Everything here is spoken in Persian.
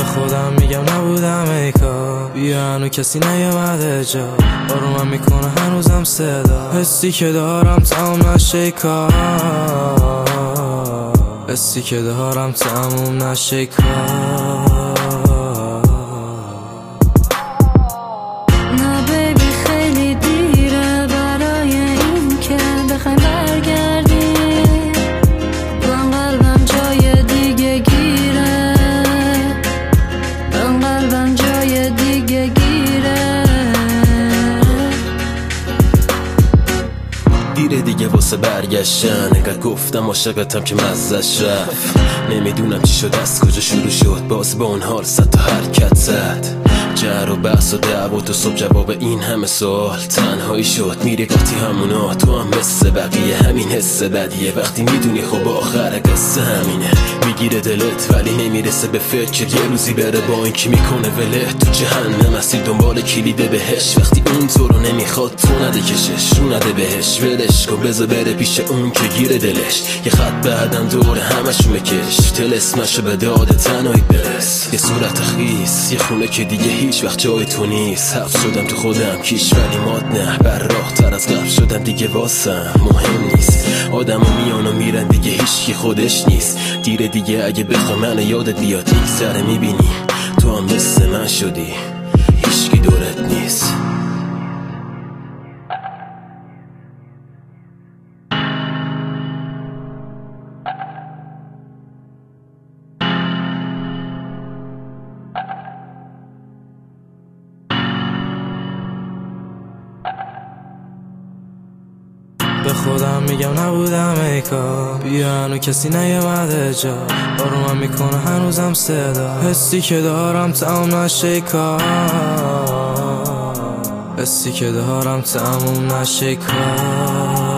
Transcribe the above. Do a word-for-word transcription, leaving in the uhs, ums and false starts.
خودم میگم نبودم ای کار، بیا هنو کسی نیومده جا، آرومم میکنه هنوزم صدا، حسی که دارم تمام نشه کار، حسی که دارم تموم نشه کار. نه بیبی خیلی دیره برای این که بخوایم برگردیم، من قلبم جای دیگه گیره، من قلبم جای دیگه گیره. دیره دیگه واسه برگشتن، انقدر گفتم عاشقتم که مزه‌ش رفت، نمیدونم چی شد از کجا شروع شد، باز با اون حال صد تا حرکتت، جر و بحث و دعوت و صبح جواب این همه سوال، تنهایی شد میری وقتی همونا، تو هم مثل بقیه همین حس بدیه، وقتی میدونی خب آخر قصه همینه، میگیره دلت ولی نمیرسه به فکر یه روزی بره با این کی میکنه ولت، تو جهنم هستی دنبال کلیده بهش، وقتی اون تو رو نمیخواد تو نده کشش، رو نده بهش ولش کن، بذار بره پیش اون که گیره دلش، یه خط بعدم دور همشون بکش، تل اسمشو به داد تنهایی برس، یه صورت خیس یه خونه که دیگه هیچ وقت جای تو نیست، حبس شدم تو خودم کیش ولی مات نه، بر راه تر از قبل شدم دیگه واسم مهم نیست، آدم ها میان و میرن دیگه هیچ کی خودش نیست، دیره دیگه اگه بخوای من یادت بیاد میگذره، میبینی تو هم مثل من شدی هیچ کی دورت نیست. به خودم میگم نبودم ای کار، بیا هنو کسی نیومده جا، آرومم میکنه هنوزم صدا، حسی که دارم تمام نشه کار، حسی که دارم تموم نشه کار.